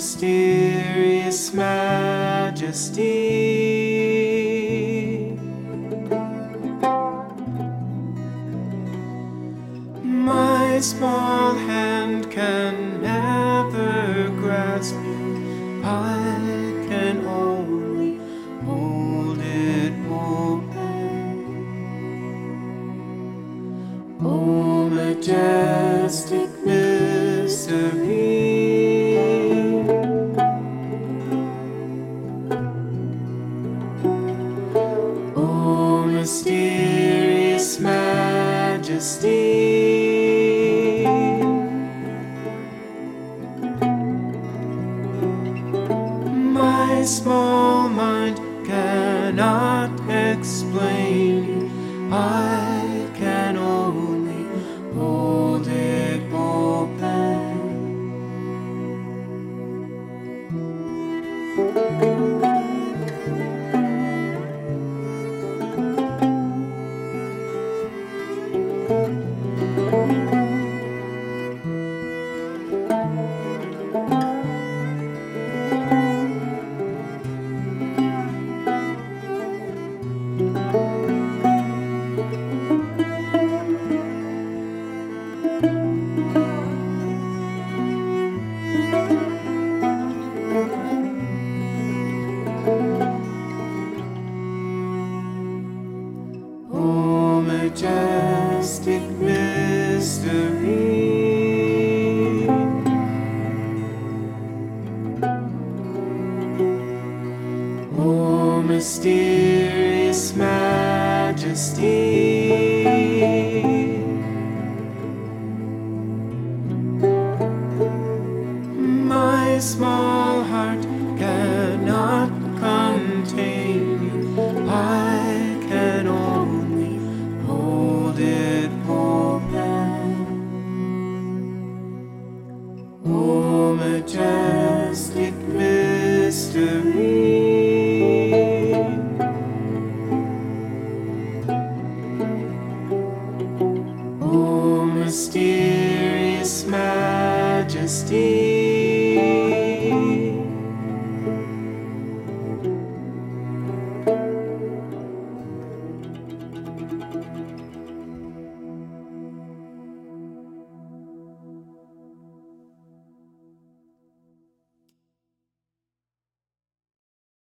mysterious majesty, my small hand can never grasp you. I can only hold it open. Oh, majestic mystery, oh, mysterious majesty, my small mind cannot explain you. I can only hold it open. Oh, majestic mystery, oh, mysterious majesty, my small heart cannot contain you. I can only hold it open. Oh, majestic mystery, oh, mysterious majesty,